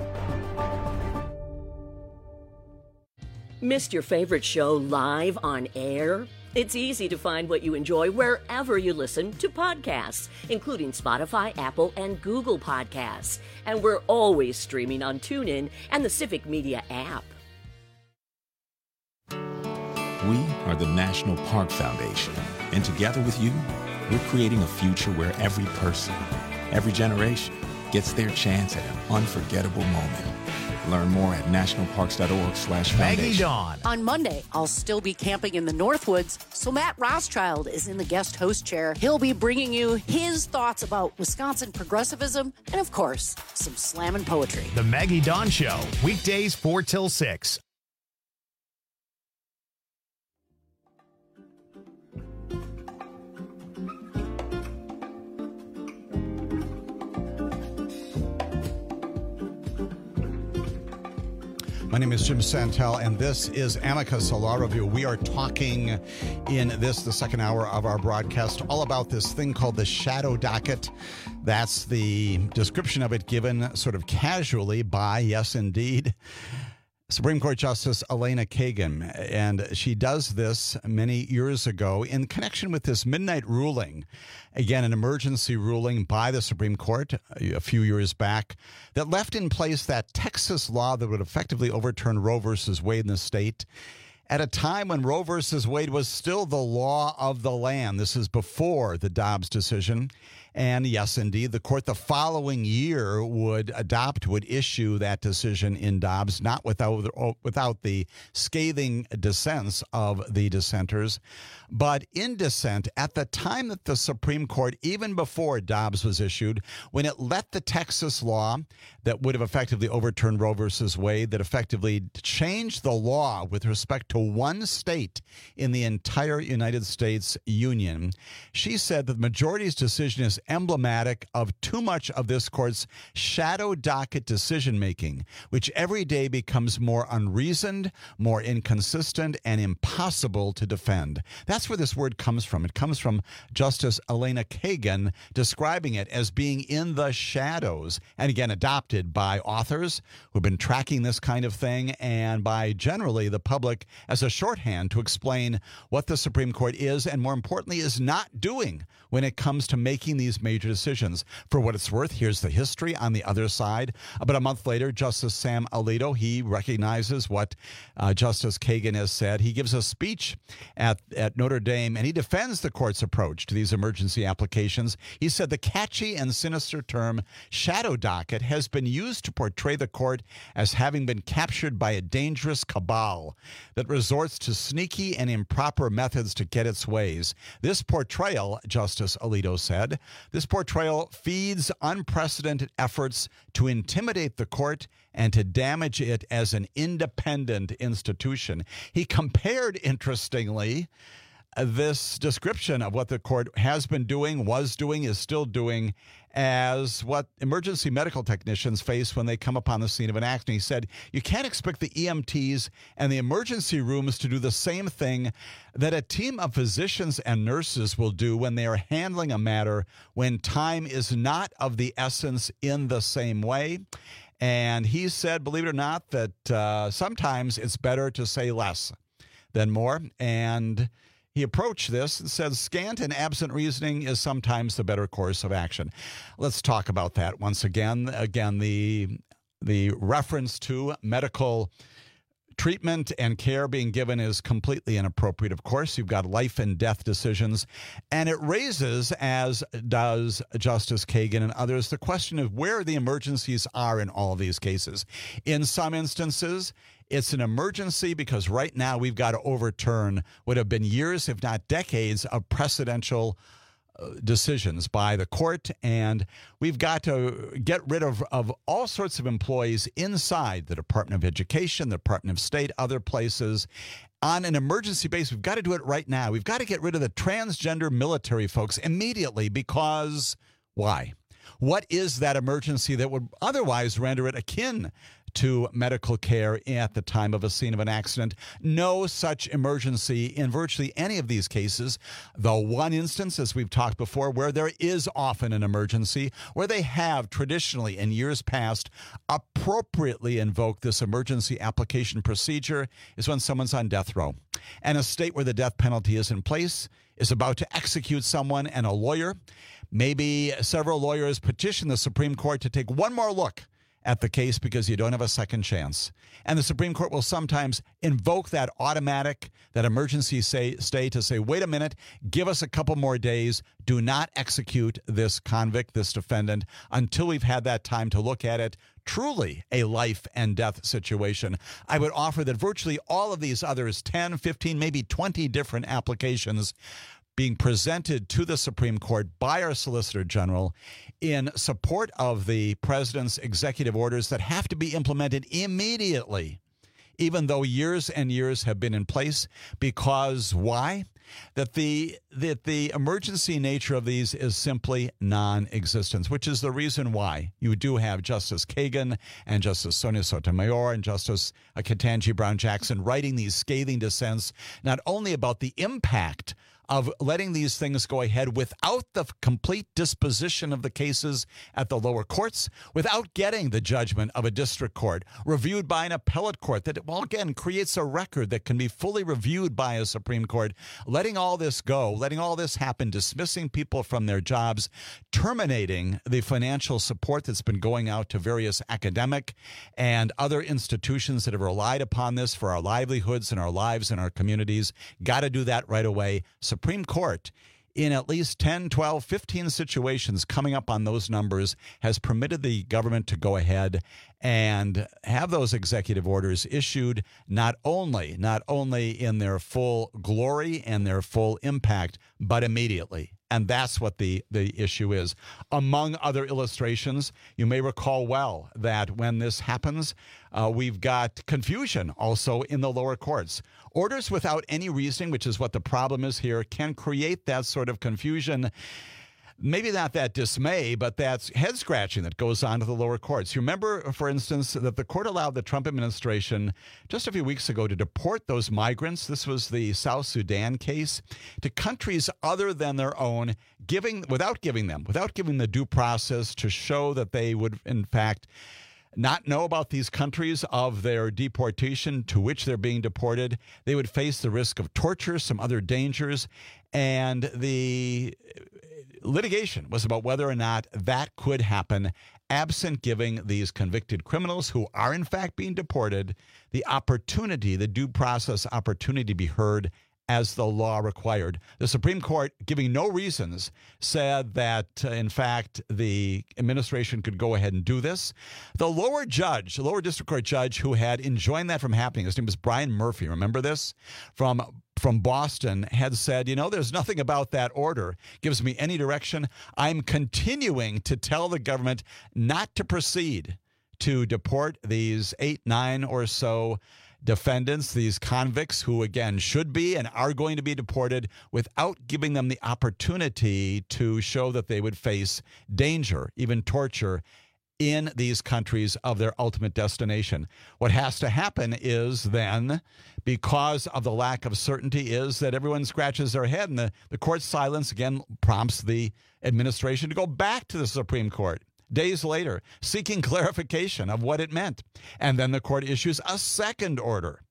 Missed your favorite show live on air? It's easy to find what you enjoy wherever you listen to podcasts, including Spotify, Apple, and Google Podcasts. And we're always streaming on TuneIn and the Civic Media app. We are the National Park Foundation, and together with you, we're creating a future where every person, every generation, gets their chance at an unforgettable moment. Learn more at nationalparks.org/foundation. Maggie Dawn. On Monday, I'll still be camping in the Northwoods, so Matt Rothschild is in the guest host chair. He'll be bringing you his thoughts about Wisconsin progressivism and, of course, some slammin' poetry. The Maggie Dawn Show, weekdays 4 till 6. My name is Jim Santel, and this is Amicus, a law review. We are talking in this, the second hour of our broadcast, all about this thing called the shadow docket. That's the description of it given sort of casually by, yes, indeed, Supreme Court Justice Elena Kagan. And she does this many years ago in connection with this midnight ruling, again, an emergency ruling by the Supreme Court a few years back that left in place that Texas law that would effectively overturn Roe versus Wade in the state at a time when Roe versus Wade was still the law of the land. This is before the Dobbs decision. And yes, indeed, the court the following year would issue that decision in Dobbs, not without the scathing dissents of the dissenters, but in dissent at the time that the Supreme Court, even before Dobbs was issued, when it let the Texas law that would have effectively overturned Roe versus Wade, that effectively changed the law with respect to one state in the entire United States Union, she said that the majority's decision is emblematic of too much of this court's shadow docket decision-making, which every day becomes more unreasoned, more inconsistent, and impossible to defend. That's where this word comes from. It comes from Justice Elena Kagan describing it as being in the shadows, and again, adopted by authors who've been tracking this kind of thing and by generally the public as a shorthand to explain what the Supreme Court is and, more importantly, is not doing when it comes to making these major decisions. For what it's worth, here's the history on the other side. About a month later, Justice Sam Alito, he recognizes what Justice Kagan has said. He gives a speech at Notre Dame, and he defends the court's approach to these emergency applications. He said the catchy and sinister term shadow docket has been used to portray the court as having been captured by a dangerous cabal that resorts to sneaky and improper methods to get its ways. This portrayal, Justice Alito said, this portrayal feeds unprecedented efforts to intimidate the court and to damage it as an independent institution. He compared, interestingly, this description of what the court has been doing, was doing, is still doing, as what emergency medical technicians face when they come upon the scene of an accident. He said, you can't expect the EMTs and the emergency rooms to do the same thing that a team of physicians and nurses will do when they are handling a matter when time is not of the essence in the same way. And he said, believe it or not, that sometimes it's better to say less than more. And he approached this and said, scant and absent reasoning is sometimes the better course of action. Let's talk about that once again. Again, the reference to medical treatment and care being given is completely inappropriate. Of course, you've got life and death decisions, and it raises, as does Justice Kagan and others, the question of where the emergencies are in all of these cases. In some instances, it's an emergency because right now we've got to overturn what have been years, if not decades, of precedential decisions by the court, and we've got to get rid of all sorts of employees inside the Department of Education, the Department of State, other places. On an emergency basis, we've got to do it right now. We've got to get rid of the transgender military folks immediately because Why? What is that emergency that would otherwise render it akin to medical care at the time of a scene of an accident? No such emergency in virtually any of these cases. The one instance, as we've talked before, where there is often an emergency, where they have traditionally in years past appropriately invoked this emergency application procedure, is when someone's on death row. And a state where the death penalty is in place is about to execute someone, and a lawyer, maybe several lawyers, petition the Supreme Court to take one more look at the case because you don't have a second chance. And the Supreme Court will sometimes invoke that emergency stay to say, wait a minute, give us a couple more days. Do not execute this convict, this defendant, until we've had that time to look at it. Truly a life and death situation. I would offer that virtually all of these others, 10, 15, maybe 20 different applications being presented to the Supreme Court by our Solicitor General in support of the president's executive orders that have to be implemented immediately, even though years and years have been in place. Because why? That the emergency nature of these is simply non-existent, which is the reason why you do have Justice Kagan and Justice Sonia Sotomayor and Justice Ketanji Brown Jackson writing these scathing dissents, not only about the impact of letting these things go ahead without the complete disposition of the cases at the lower courts, without getting the judgment of a district court reviewed by an appellate court that, well, again, creates a record that can be fully reviewed by a Supreme Court, letting all this go, letting all this happen, dismissing people from their jobs, terminating the financial support that's been going out to various academic and other institutions that have relied upon this for our livelihoods and our lives and our communities. Got to do that right away. Supreme Court, in at least 10, 12, 15 situations coming up on those numbers, has permitted the government to go ahead and have those executive orders issued not only in their full glory and their full impact, but immediately. And that's what the issue is. Among other illustrations, you may recall well that when this happens, we've got confusion also in the lower courts. Orders without any reasoning, which is what the problem is here, can create that sort of confusion. Maybe not that dismay, but that's head scratching that goes on to the lower courts. You remember, for instance, that the court allowed the Trump administration just a few weeks ago to deport those migrants. This was the South Sudan case, to countries other than their own, without giving them the due process to show that they would, in fact, not know about these countries of their deportation to which they're being deported. They would face the risk of torture, some other dangers, and the litigation was about whether or not that could happen absent giving these convicted criminals who are in fact being deported the opportunity, the due process opportunity to be heard as the law required. The Supreme Court, giving no reasons, said that, in fact, the administration could go ahead and do this. The lower district court judge who had enjoined that from happening, his name was Brian Murphy, remember this? From Boston, had said, there's nothing about that order gives me any direction. I'm continuing to tell the government not to proceed to deport these 8, 9 or so defendants, these convicts who, again, should be and are going to be deported without giving them the opportunity to show that they would face danger, even torture, in these countries of their ultimate destination. What has to happen is then, because of the lack of certainty, is that everyone scratches their head, and the court's silence again prompts the administration to go back to the Supreme Court days later, seeking clarification of what it meant. And then the court issues a second order.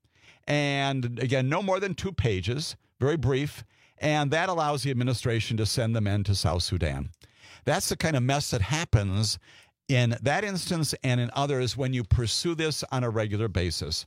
And again, no more than 2 pages, very brief. And that allows the administration to send the men to South Sudan. That's the kind of mess that happens in that instance and in others when you pursue this on a regular basis.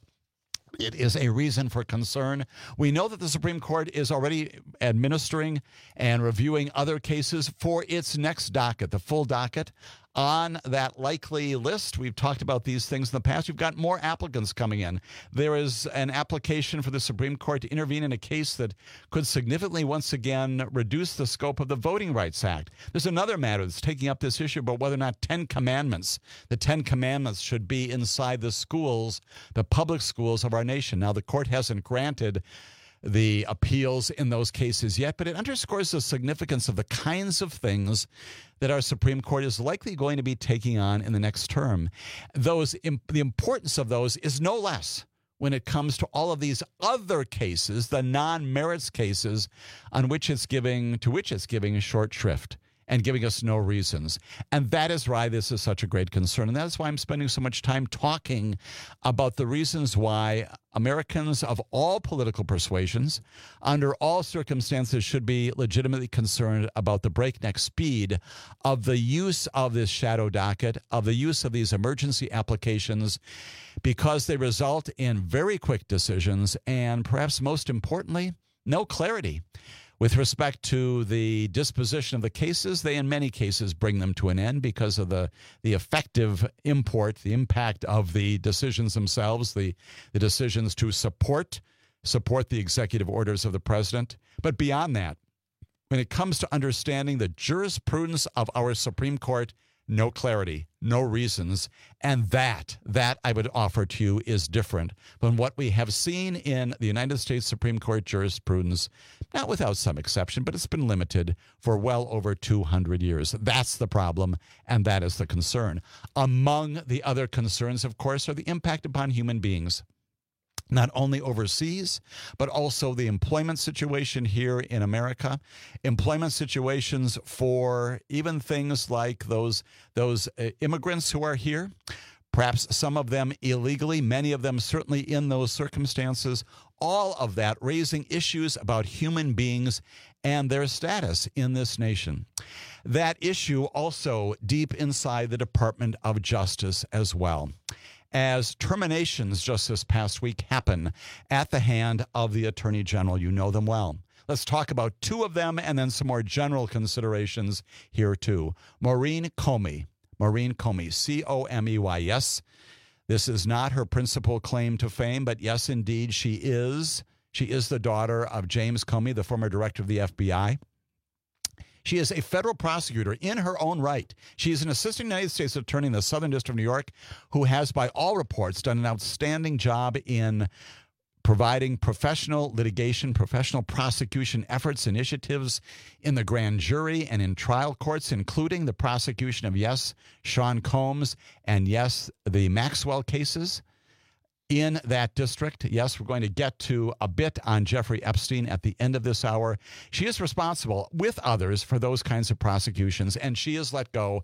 It is a reason for concern. We know that the Supreme Court is already administering and reviewing other cases for its next docket, the full docket. On that likely list, we've talked about these things in the past. We've got more applicants coming in. There is an application for the Supreme Court to intervene in a case that could significantly, once again, reduce the scope of the Voting Rights Act. There's another matter that's taking up this issue about whether or not the 10 Commandments should be inside the schools, the public schools of our nation. Now, the court hasn't granted the appeals in those cases yet, but it underscores the significance of the kinds of things that our Supreme Court is likely going to be taking on in the next term. The importance of those is no less when it comes to all of these other cases, the non-merits cases on which it's giving short shrift and giving us no reasons. And that is why this is such a great concern. And that's why I'm spending so much time talking about the reasons why Americans of all political persuasions, under all circumstances, should be legitimately concerned about the breakneck speed of the use of this shadow docket, of the use of these emergency applications, because they result in very quick decisions and, perhaps most importantly, no clarity with respect to the disposition of the cases. They, in many cases, bring them to an end because of the effective import, the impact of the decisions themselves, the decisions to support the executive orders of the president. But beyond that, when it comes to understanding the jurisprudence of our Supreme Court, no clarity, no reasons, and that I would offer to you is different than what we have seen in the United States Supreme Court jurisprudence, not without some exception, but it's been limited for well over 200 years. That's the problem, and that is the concern. Among the other concerns, of course, are the impact upon human beings, not only overseas, but also the employment situation here in America, employment situations for even things like those immigrants who are here, perhaps some of them illegally, many of them certainly in those circumstances, all of that raising issues about human beings and their status in this nation. That issue also deep inside the Department of Justice as well, as terminations just this past week happen at the hand of the Attorney General. You know them well. Let's talk about two of them and then some more general considerations here too. Maureen Comey, C-O-M-E-Y. Yes, this is not her principal claim to fame, but yes, indeed, she is. She is the daughter of James Comey, the former director of the FBI. She is a federal prosecutor in her own right. She is an assistant United States attorney in the Southern District of New York who has, by all reports, done an outstanding job in providing professional litigation, professional prosecution efforts, initiatives in the grand jury and in trial courts, including the prosecution of, yes, Sean Combs and, yes, the Maxwell cases in that district. Yes, we're going to get to a bit on Jeffrey Epstein at the end of this hour. She is responsible with others for those kinds of prosecutions, and she is let go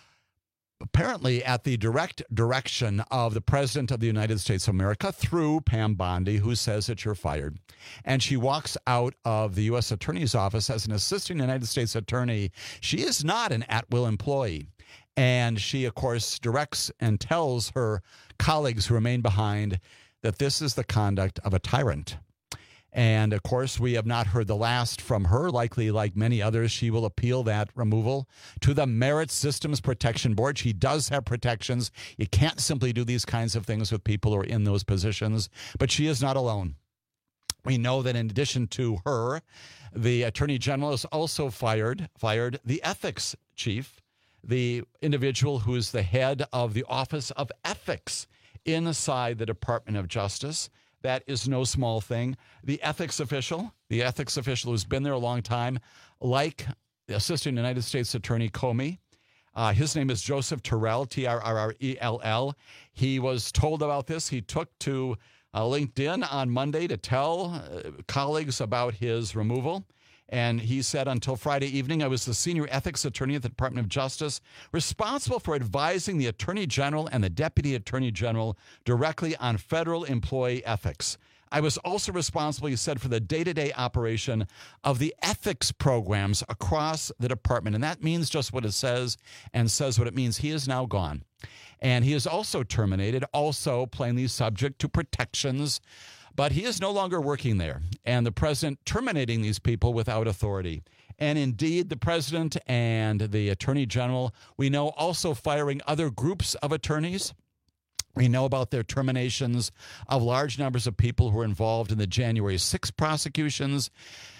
apparently at the direct direction of the President of the United States of America through Pam Bondi, who says that you're fired. And she walks out of the U.S. Attorney's Office as an assistant United States attorney. She is not an at-will employee. And she, of course, directs and tells her colleagues who remain behind that this is the conduct of a tyrant. And, of course, we have not heard the last from her. Likely, like many others, she will appeal that removal to the Merit Systems Protection Board. She does have protections. You can't simply do these kinds of things with people who are in those positions. But she is not alone. We know that in addition to her, the Attorney General has also fired the ethics chief, the individual who is the head of the Office of Ethics inside the Department of Justice. That is no small thing. The ethics official who's been there a long time, like the Assistant United States Attorney Comey, his name is Joseph Terrell, T-R-R-E-L-L. He was told about this. He took to LinkedIn on Monday to tell colleagues about his removal. And he said, until Friday evening, I was the senior ethics attorney at the Department of Justice, responsible for advising the Attorney General and the Deputy Attorney General directly on federal employee ethics. I was also responsible, he said, for the day-to-day operation of the ethics programs across the department. And that means just what it says and says what it means. He is now gone. And he is also terminated, also plainly subject to protections. But he is no longer working there, and the president terminating these people without authority. And indeed, the president and the attorney general, we know, also firing other groups of attorneys. We know about their terminations of large numbers of people who were involved in the January 6th prosecutions.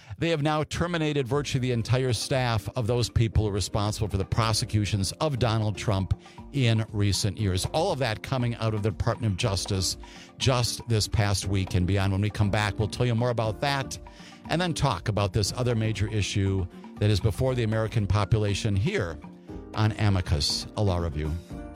They have now terminated virtually the entire staff of those people who are responsible for the prosecutions of Donald Trump in recent years. All of that coming out of the Department of Justice just this past week and beyond. When we come back, we'll tell you more about that and then talk about this other major issue that is before the American population here on Amicus, a Law Review.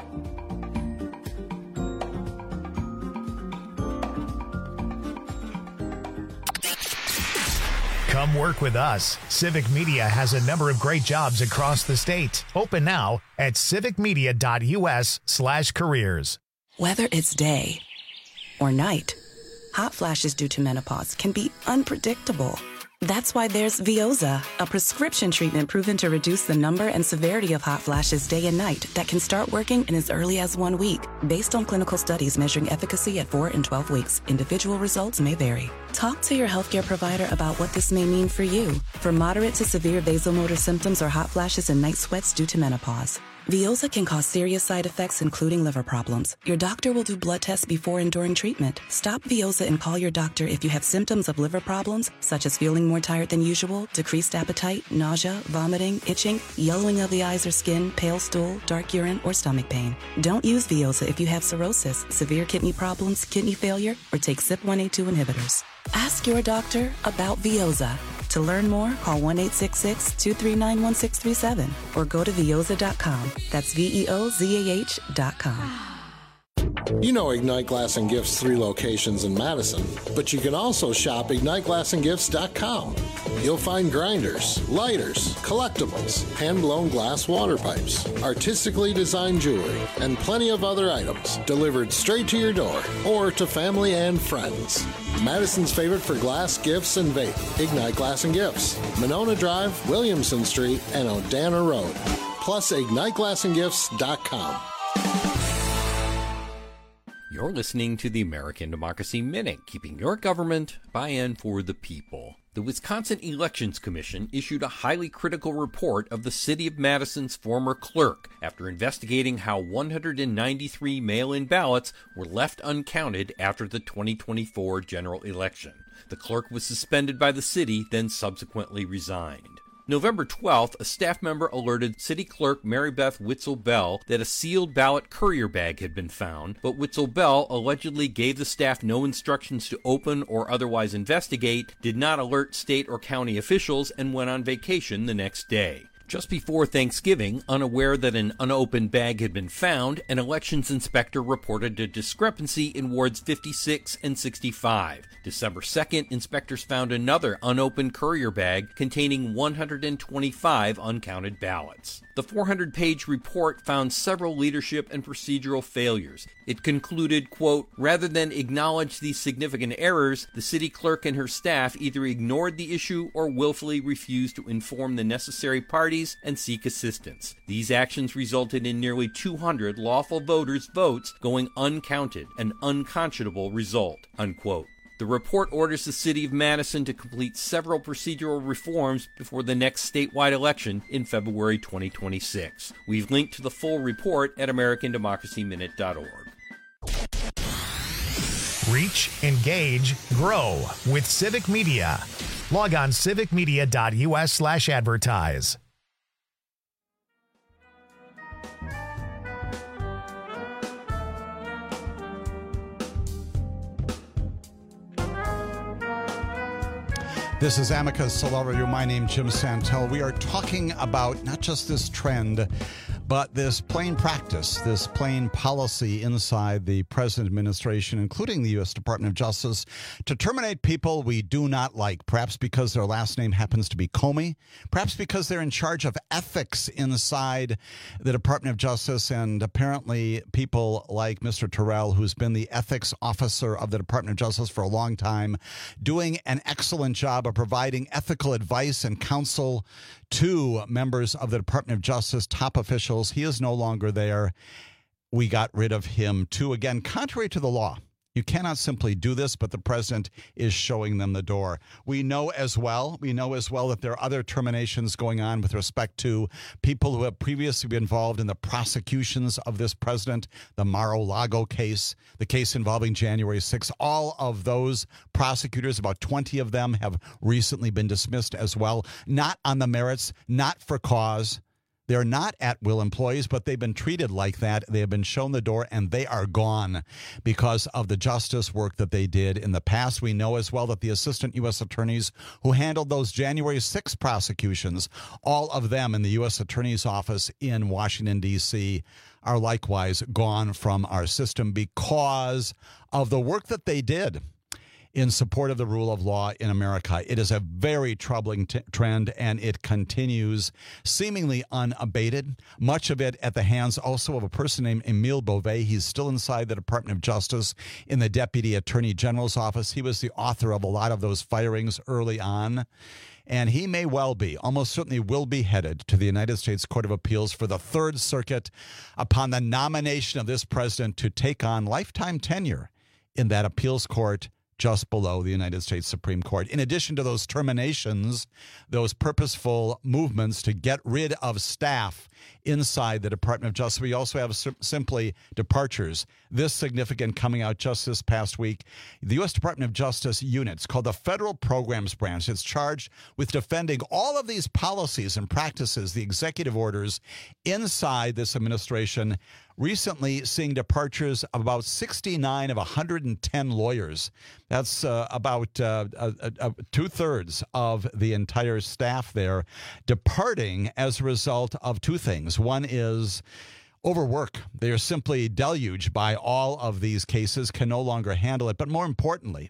Come work with us. Civic Media has a number of great jobs across the state. Open now at civicmedia.us/careers. Whether it's day or night, hot flashes due to menopause can be unpredictable. That's why there's Veoza, a prescription treatment proven to reduce the number and severity of hot flashes day and night that can start working in as early as 1 week. Based on clinical studies measuring efficacy at 4 and 12 weeks, individual results may vary. Talk to your healthcare provider about what this may mean for you. For moderate to severe vasomotor symptoms or hot flashes and night sweats due to menopause, Veoza can cause serious side effects, including liver problems. Your doctor will do blood tests before and during treatment. Stop Veoza and call your doctor if you have symptoms of liver problems, such as feeling more tired than usual, decreased appetite, nausea, vomiting, itching, yellowing of the eyes or skin, pale stool, dark urine, or stomach pain. Don't use Veoza if you have cirrhosis, severe kidney problems, kidney failure, or take CYP1A2 inhibitors. Ask your doctor about Veoza. To learn more, call 1-866-239-1637 or go to Veoza.com. That's VEOZAH.com. You know Ignite Glass and Gifts' 3 locations in Madison, but you can also shop IgniteGlassandGifts.com. You'll find grinders, lighters, collectibles, hand-blown glass water pipes, artistically designed jewelry, and plenty of other items delivered straight to your door or to family and friends. Madison's favorite for glass, gifts, and vape. Ignite Glass and Gifts, Monona Drive, Williamson Street, and Odana Road. Plus, IgniteGlassandGifts.com. You're listening to the American Democracy Minute, keeping your government by and for the people. The Wisconsin Elections Commission issued a highly critical report of the City of Madison's former clerk after investigating how 193 mail-in ballots were left uncounted after the 2024 general election. The clerk was suspended by the city, then subsequently resigned. November 12th, a staff member alerted City Clerk Mary Beth Witzel-Bell that a sealed ballot courier bag had been found, but Witzel-Bell allegedly gave the staff no instructions to open or otherwise investigate, did not alert state or county officials, and went on vacation the next day. Just before Thanksgiving, unaware that an unopened bag had been found, an elections inspector reported a discrepancy in wards 56 and 65. December 2nd, inspectors found another unopened courier bag containing 125 uncounted ballots. The 400-page report found several leadership and procedural failures. It concluded, quote, rather than acknowledge these significant errors, the city clerk and her staff either ignored the issue or willfully refused to inform the necessary parties and seek assistance. These actions resulted in nearly 200 lawful voters' votes going uncounted, an unconscionable result, unquote. The report orders the City of Madison to complete several procedural reforms before the next statewide election in February 2026. We've linked to the full report at AmericanDemocracyMinute.org. Reach, engage, grow with Civic Media. Log on civicmedia.us/advertise. This is Amicus Law Review. My name is Jim Santel. We are talking about not just this trend, but this plain practice, this plain policy inside the present administration, including the U.S. Department of Justice, to terminate people we do not like, perhaps because their last name happens to be Comey, perhaps because they're in charge of ethics inside the Department of Justice, and apparently people like Mr. Terrell, who's been the ethics officer of the Department of Justice for a long time, doing an excellent job of providing ethical advice and counsel to members of the Department of Justice, top officials. He is no longer there. We got rid of him too. Again, contrary to the law. You cannot simply do this, but the president is showing them the door. We know as well that there are other terminations going on with respect to people who have previously been involved in the prosecutions of this president, the Mar-a-Lago case, the case involving January 6th. All of those prosecutors, about 20 of them, have recently been dismissed as well, not on the merits, not for cause. They're not at-will employees, but they've been treated like that. They have been shown the door, and they are gone because of the justice work that they did in the past. We know as well that the assistant U.S. attorneys who handled those January 6 prosecutions, all of them in the U.S. Attorney's Office in Washington, D.C., are likewise gone from our system because of the work that they did in support of the rule of law in America. It is a very troubling trend, and it continues seemingly unabated. Much of it at the hands also of a person named Emile Beauvais. He's still inside the Department of Justice in the Deputy Attorney General's office. He was the author of a lot of those firings early on. And he may well be, almost certainly will be headed to the United States Court of Appeals for the Third Circuit upon the nomination of this president to take on lifetime tenure in that appeals court just below the United States Supreme Court. In addition to those terminations, those purposeful movements to get rid of staff inside the Department of Justice, we also have simply departures. This significant coming out just this past week. The U.S. Department of Justice units called the Federal Programs Branch. It's charged with defending all of these policies and practices, the executive orders inside this administration, recently seeing departures of about 69 of 110 lawyers. That's about two-thirds of the entire staff there departing as a result of two things. One is overwork. They are simply deluged by all of these cases, can no longer handle it. But more importantly,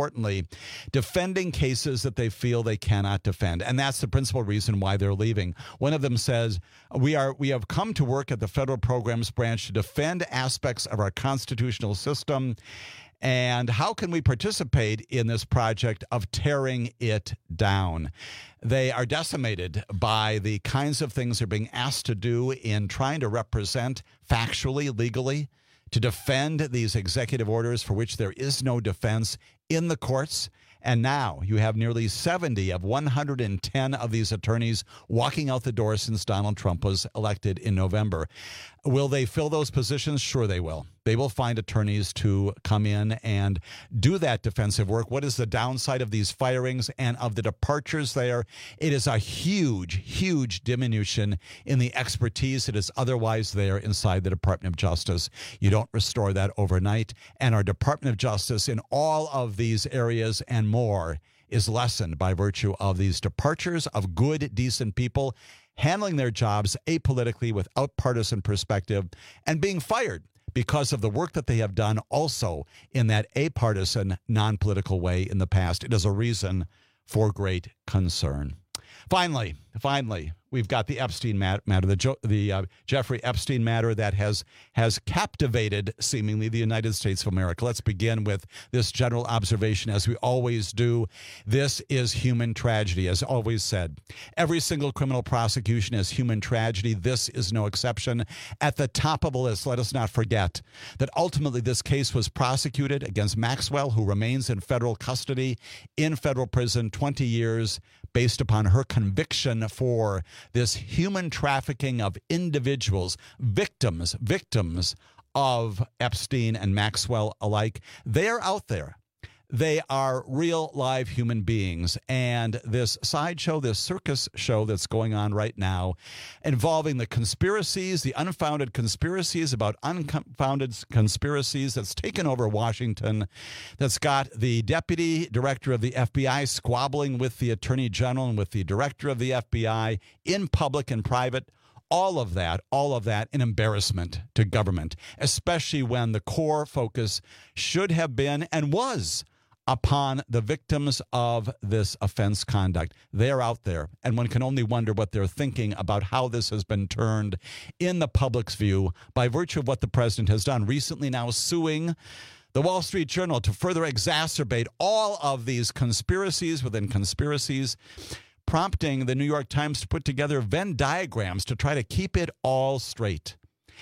defending cases that they feel they cannot defend. And that's the principal reason why they're leaving. One of them says, we have come to work at the Federal Programs Branch to defend aspects of our constitutional system. And how can we participate in this project of tearing it down? They are decimated by the kinds of things they're being asked to do in trying to represent factually, legally, to defend these executive orders for which there is no defense in the courts. And now you have nearly 70 of 110 of these attorneys walking out the door since Donald Trump was elected in November. Will they fill those positions? Sure they will. They will find attorneys to come in and do that defensive work. What is the downside of these firings and of the departures there? It is a huge, huge diminution in the expertise that is otherwise there inside the Department of Justice. You don't restore that overnight. And our Department of Justice in all of these areas and more is lessened by virtue of these departures of good, decent people handling their jobs apolitically without partisan perspective and being fired because of the work that they have done also in that apartisan, non-political way in the past. It is a reason for great concern. Finally, we've got the Epstein matter, the Jeffrey Epstein matter that has captivated seemingly the United States of America. Let's begin with this general observation, as we always do. This is human tragedy, as always said. Every single criminal prosecution is human tragedy. This is no exception. At the top of the list, let us not forget that ultimately this case was prosecuted against Maxwell, who remains in federal custody in federal prison 20 years, based upon her conviction for this human trafficking of individuals, victims of Epstein and Maxwell alike. They are out there. They are real, live human beings. And this sideshow, this circus show that's going on right now, involving the conspiracies, the unfounded conspiracies about unfounded conspiracies that's taken over Washington, that's got the deputy director of the FBI squabbling with the attorney general and with the director of the FBI in public and private. All of that, an embarrassment to government, especially when the core focus should have been and was upon the victims of this offense conduct. They're out there, and one can only wonder what they're thinking about how this has been turned in the public's view by virtue of what the president has done, recently now suing the Wall Street Journal to further exacerbate all of these conspiracies within conspiracies, prompting the New York Times to put together Venn diagrams to try to keep it all straight.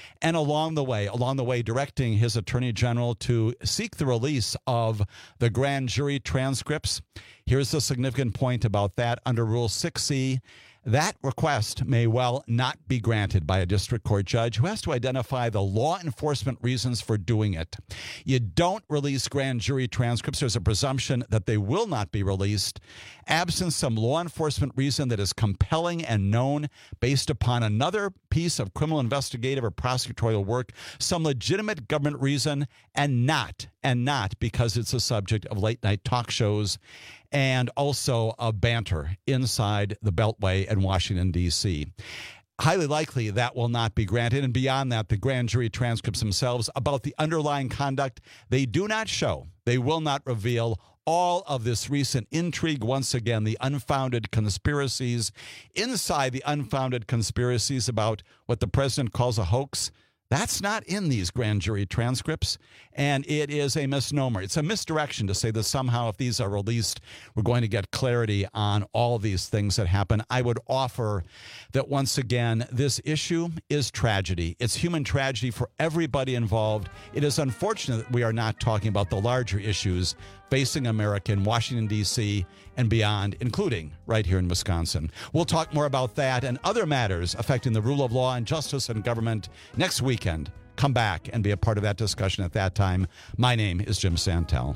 and along the way, directing his attorney general to seek the release of the grand jury transcripts. Here's the significant point about that. Under Rule 6C, that request may well not be granted by a district court judge who has to identify the law enforcement reasons for doing it. You don't release grand jury transcripts. There's a presumption that they will not be released, absent some law enforcement reason that is compelling and known based upon another piece of criminal investigative or prosecutorial work, some legitimate government reason, and not because it's a subject of late-night talk shows and also a banter inside the Beltway in Washington, D.C. Highly likely that will not be granted. And beyond that, the grand jury transcripts themselves about the underlying conduct, they do not show, they will not reveal all of this recent intrigue. Once again, the unfounded conspiracies inside the unfounded conspiracies about what the president calls a hoax. That's not in these grand jury transcripts, and it is a misnomer. It's a misdirection to say that somehow if these are released, we're going to get clarity on all these things that happen. I would offer that, once again, this issue is tragedy. It's human tragedy for everybody involved. It is unfortunate that we are not talking about the larger issues facing America in Washington, D.C. and beyond, including right here in Wisconsin. We'll talk more about that and other matters affecting the rule of law and justice and government next weekend. Come back and be a part of that discussion at that time. My name is Jim Santel.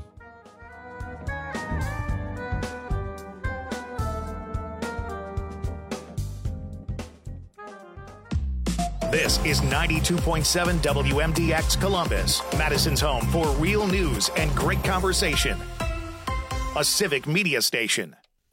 This is 92.7 WMDX Columbus, Madison's home for real news and great conversation. A civic media station.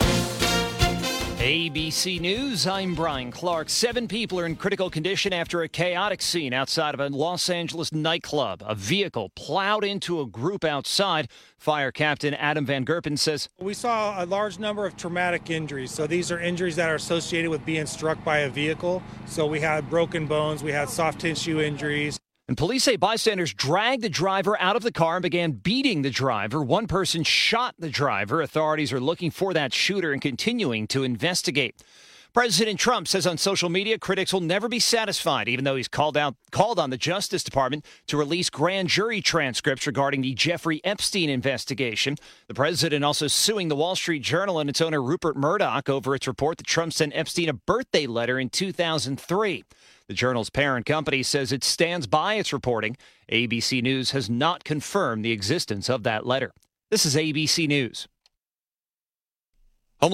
ABC News, I'm Brian Clark. 7 people are in critical condition after a chaotic scene outside of a Los Angeles nightclub. A vehicle plowed into a group outside. Fire Captain Adam Van Gerpen says, "We saw a large number of traumatic injuries. So these are injuries that are associated with being struck by a vehicle. So we had broken bones, we had soft tissue injuries." And police say bystanders dragged the driver out of the car and began beating the driver. One person shot the driver. Authorities are looking for that shooter and continuing to investigate. President Trump says on social media critics will never be satisfied, even though he's called on the Justice Department to release grand jury transcripts regarding the Jeffrey Epstein investigation. The president also suing the Wall Street Journal and its owner Rupert Murdoch over its report that Trump sent Epstein a birthday letter in 2003. The Journal's parent company says it stands by its reporting. ABC News has not confirmed the existence of that letter. This is ABC News.